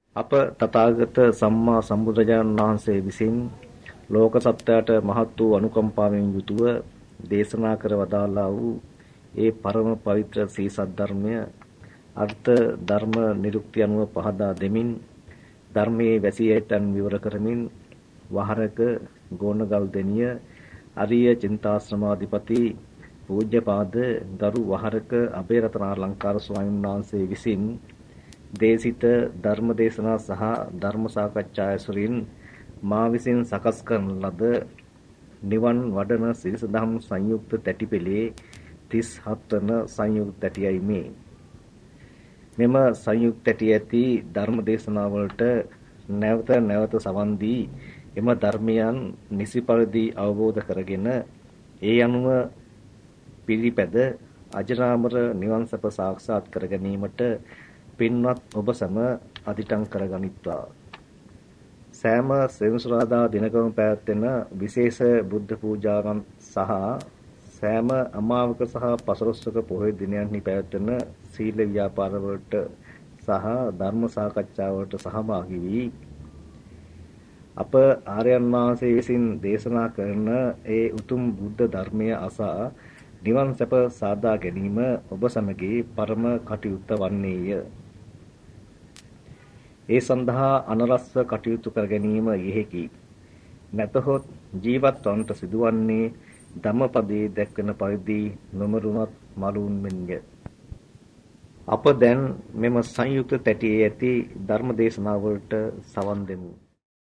අප තථාගත සම්මා සම්බුදුරජාණන් වහන්සේ විසින් ලෝක සත්‍යයට මහත් වූ අනුකම්පාවෙන් යුතුව දේශනා කර වදාළා වූ ඒ පරම පවිත්‍ර සී සද්ධර්මය අර්ථ ධර්ම නිරුක්ති අනුව පහදා දෙමින් ධර්මයේ වැසියයන් විවර කරමින් වහරක ගෝණගල් දෙනිය අරිය චින්තාශ්‍රමාධිපති පූජ්‍යපාද ගරු වහරක අබේරතනාලංකාර ස්වාමීන් වහන්සේ විසින් දේශිත ධර්ම දේශනා සහ ධර්ම සාකච්ඡා ඇසුරින් මා විසින් සකස් කරන ලද නිවන් වඩන සිරිසදහම් සංයුක්ත තැටිපෙළේ 37 වන සංයුක්ත තැටියයි මේ. මෙම සංයුක්ත තැටි ඇති ධර්ම දේශනා වලට නැවත නැවත සවන් දී එම ධර්මයන් නිසි පරිදි අවබෝධ කරගෙන ඒ අනුව පිළිපැද අජරාමර නිවන් සප සාක්ෂාත් කර ගැනීමට පින්වත් ඔබ සැම අදිටන් කරගනිත්වා. සෑම සෙනසුරාදා දිනකම පැවැත්වෙන විශේෂ බුද්ධ පූජාවන් සහ සෑම අමාවක සහ පසළොස්වක පොහොය දිනයන්හි පැවැත්වෙන සීල ව්‍යාපාර වලට සහ ධර්ම සාකච්ඡා වලට සහභාගී වී අප ආර්යයන් වහන්සේ විසින් දේශනා කරන ඒ උතුම් බුද්ධ ධර්මය අසා නිවන් සැප සාදා ගැනීම ඔබ සමගී පරම කටයුත්ත වන්නේය. ඒ සඳහා අනරස්ව කටයුතු කර ගැනීම යෙහිකි. නැතහොත් ජීවත් වන්නට සිදුවන්නේ ධම්මපදයේ දැක්වෙන පරිදි නොමරුණත් මලුන් මෙන්ය. අප දැන් මෙම සංයුක්ත තැටියේ ඇති ධර්ම දේශනාවලට සවන් දෙමු.